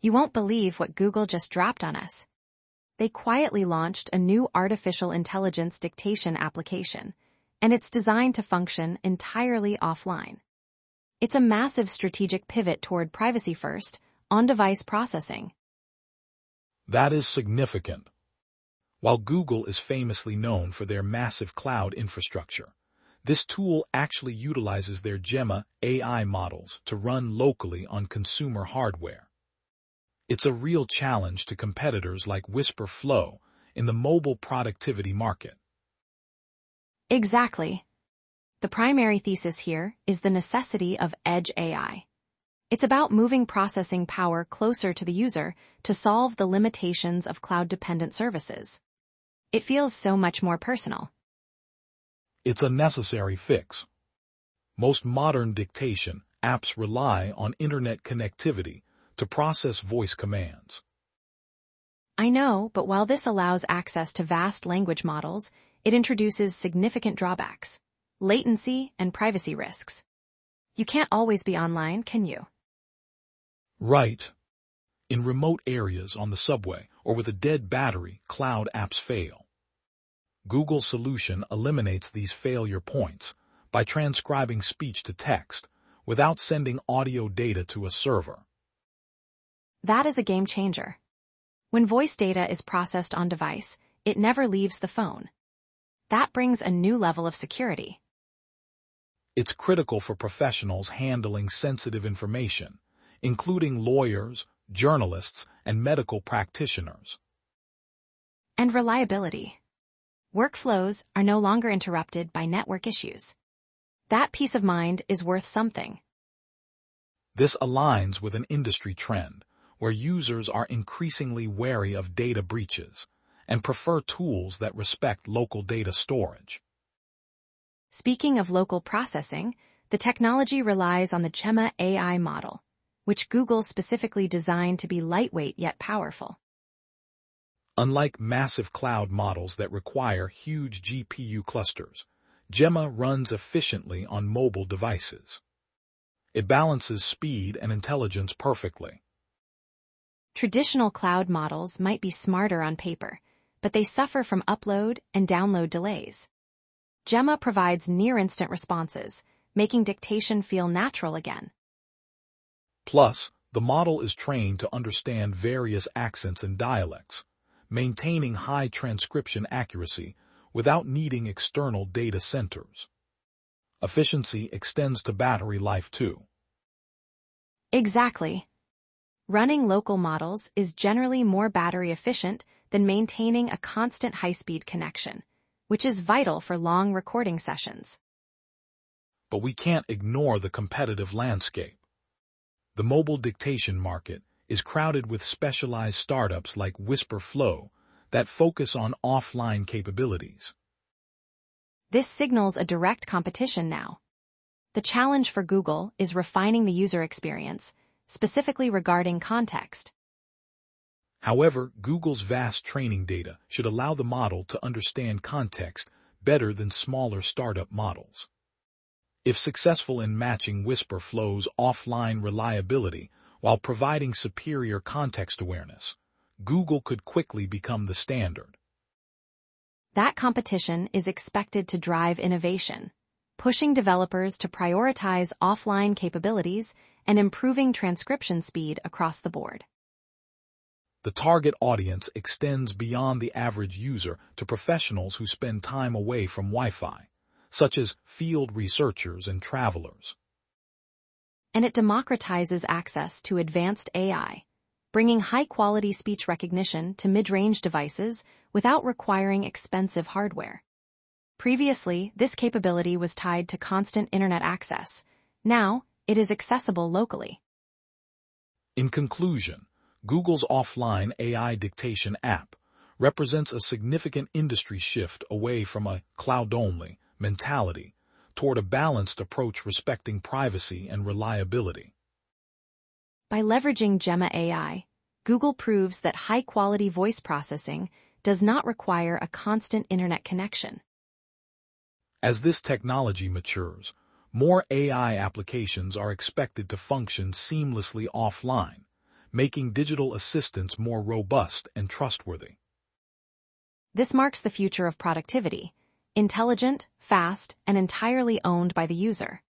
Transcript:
You won't believe what Google just dropped on us. They quietly launched a new artificial intelligence dictation application, and it's designed to function entirely offline. It's a massive strategic pivot toward privacy-first, on-device processing. That is significant. While Google is famously known for their massive cloud infrastructure, this tool actually utilizes their Gemma AI models to run locally on consumer hardware. It's a real challenge to competitors like Whisper Flow in the mobile productivity market. Exactly. The primary thesis here is the necessity of edge AI. It's about moving processing power closer to the user to solve the limitations of cloud-dependent services. It feels so much more personal. It's a necessary fix. Most modern dictation apps rely on internet connectivity to process voice commands. I know, but while this allows access to vast language models, it introduces significant drawbacks, latency and privacy risks. You can't always be online, can you? Right. In remote areas on the subway or with a dead battery, cloud apps fail. Google's solution eliminates these failure points by transcribing speech to text without sending audio data to a server. That is a game changer. When voice data is processed on device, it never leaves the phone. That brings a new level of security. It's critical for professionals handling sensitive information, including lawyers, journalists, and medical practitioners. And reliability. Workflows are no longer interrupted by network issues. That peace of mind is worth something. This aligns with an industry trend where users are increasingly wary of data breaches and prefer tools that respect local data storage. Speaking of local processing, the technology relies on the Gemma AI model, which Google specifically designed to be lightweight yet powerful. Unlike massive cloud models that require huge GPU clusters, Gemma runs efficiently on mobile devices. It balances speed and intelligence perfectly. Traditional cloud models might be smarter on paper, but they suffer from upload and download delays. Gemma provides near-instant responses, making dictation feel natural again. Plus, the model is trained to understand various accents and dialects, maintaining high transcription accuracy without needing external data centers. Efficiency extends to battery life too. Exactly. Running local models is generally more battery efficient than maintaining a constant high-speed connection, which is vital for long recording sessions. But we can't ignore the competitive landscape. The mobile dictation market is crowded with specialized startups like Whisper Flow that focus on offline capabilities. This signals a direct competition now. The challenge for Google is refining the user experience, specifically regarding context. However, Google's vast training data should allow the model to understand context better than smaller startup models. If successful in matching Whisper Flow's offline reliability while providing superior context awareness, Google could quickly become the standard. That competition is expected to drive innovation, pushing developers to prioritize offline capabilities and improving transcription speed across the board. The target audience extends beyond the average user to professionals who spend time away from Wi-Fi, such as field researchers and travelers. And it democratizes access to advanced AI, bringing high-quality speech recognition to mid-range devices without requiring expensive hardware. Previously, this capability was tied to constant internet access. Now, it is accessible locally. In conclusion, Google's offline AI dictation app represents a significant industry shift away from a cloud-only mentality toward a balanced approach respecting privacy and reliability. By leveraging Gemma AI, Google proves that high-quality voice processing does not require a constant internet connection. As this technology matures, more AI applications are expected to function seamlessly offline, making digital assistants more robust and trustworthy. This marks the future of productivity, intelligent, fast, and entirely owned by the user.